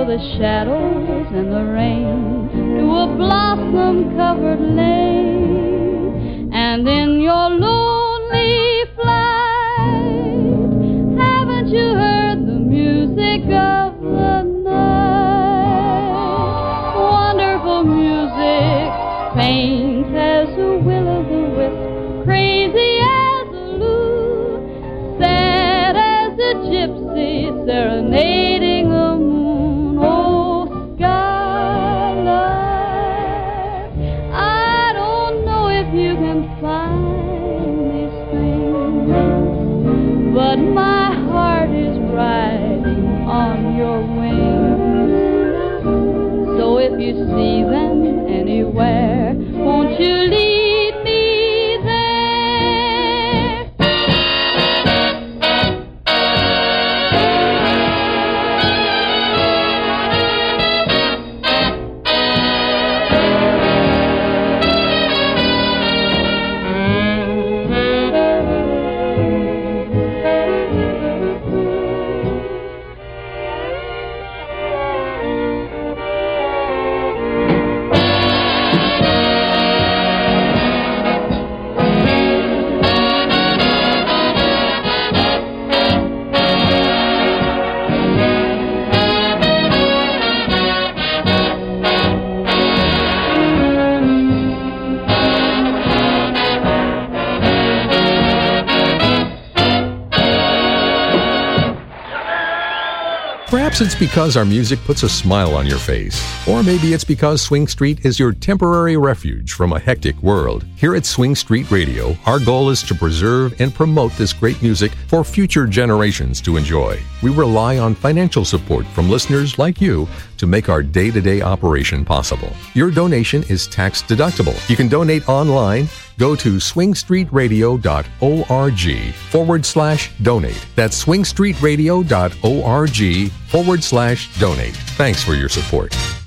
the shadows and the rain to a blossom-covered lane. And in your lonely flight, haven't you heard the music of the night? Wonderful music, faint as a will-o'-the-wisp, crazy as a lute, sad as a gypsy serenading the moon. Oh, starlight, I don't know if you can find these things, but my heart is riding on your wings. So if you see them anywhere, won't you lead me there? Perhaps it's because our music puts a smile on your face. Or maybe it's because Swing Street is your temporary refuge from a hectic world. Here at Swing Street Radio, our goal is to preserve and promote this great music for future generations to enjoy. We rely on financial support from listeners like you to make our day-to-day operation possible. Your donation is tax deductible. You can donate online. Go to swingstreetradio.org/donate. That's swingstreetradio.org/donate. Thanks for your support.